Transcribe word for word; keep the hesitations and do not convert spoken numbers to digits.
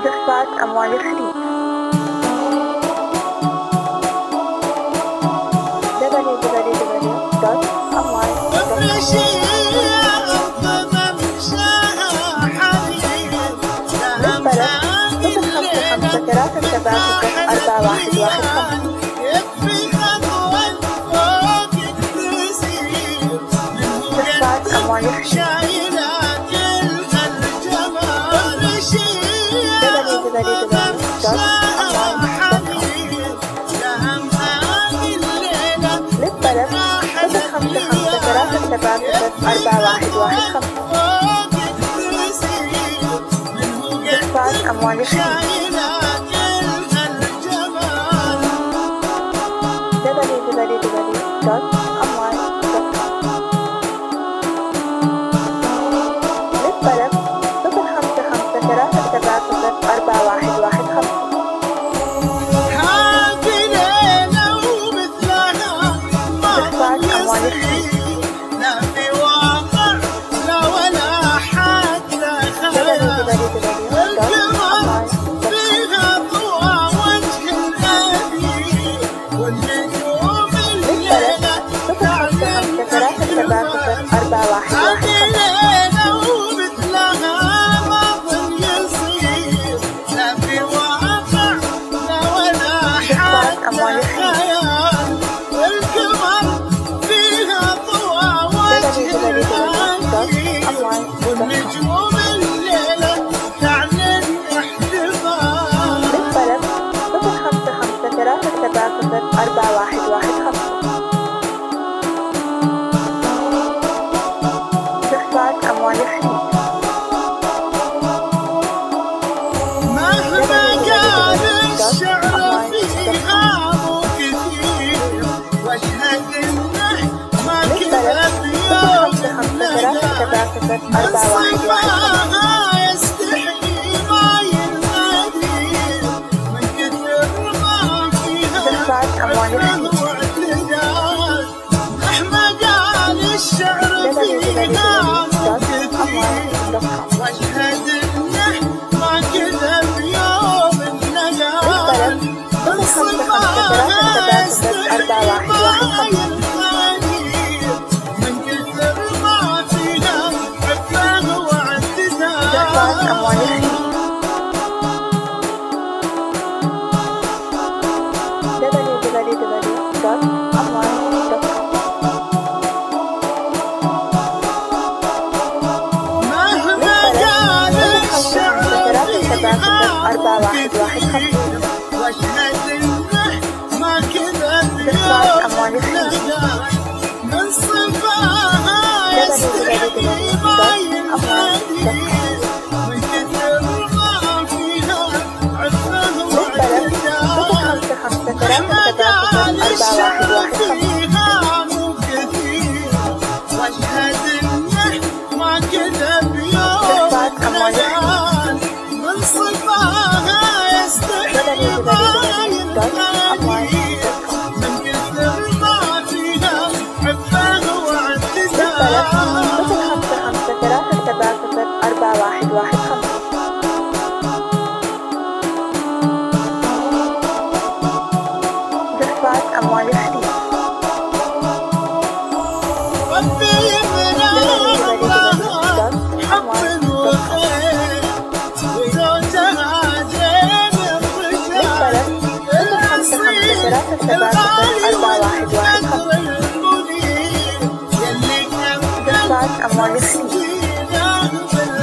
دفعت أموال الخليج. دبليو دبليو دبليو دوت أموال دوت كوم. للبلد صفر خمسة خمسة ثلاثة سبعة صفر أربعة واحد واحد خمسة. دفعت أموال الخليج. دبليو دبليو دبليو دوت أموال دوت كوم. للبلد صفر خمسة خمسة ثلاثة سبعة صفر أربعة واحد واحد خمسة. دفعت أموال الخليج. دبليو دبليو دبليو دوت أموال دوت كوم. للبلد صفر خمسة خمسة ثلاثة سبعة صفر أربعة واحد واحد خمسة. دفعت أموال الخليج. دبليو دبليو دبليو دوت أموال دوت كوم. للبلد صفر خمسة خمسة ثلاثة سبعة صفر أربعة واحد واحد خمسة. دفعت أموال الخليج. دبليو دبليو دبليو دوت أموال دوت كوم. للبلد صفر خمسة خمسة ثلاثة سبعة صفر أربعة واحد واحد خمسة. دفعت أموال الخليج. سبعة صفر أربعة واحد واحد دفعت أموال الخليج. دبليو دبليو دبليو دوت أموال دوت كوم. للبلد صفر خمسة خمسة ثلاثة سبعة صفر أربعة واحد واحد خمسة. دفعت أموال الخليج. دبليو دبليو دبليو دوت أموال دوت كوم. للبلد صفر خمسة خمسة ثلاثة سبعة صفر أربعة واحد واحد خمسة. دفعت أموال الخليج. دبليو دبليو دبليو دوت أموال دوت كوم. للبلد صفر خمسة خمسة ثلاثة سبعة صفر أربعة واحد واحد خمسة. دفعت أموال الخليج. دبليو دبليو دبليو دوت أموال دوت كوم. للبلد صفر خمسة خمسة ثلاثة سبعة صفر أربعة واحد واحد خمسة. دفعت أموال الخليج. دبليو دبليو دبليو دوت أموال دوت كوم. للبلد صفر خمسة خمسة ثلاثة سبعة صفر أربعة واحد واحد خمسة. دفعت أموال الخليج.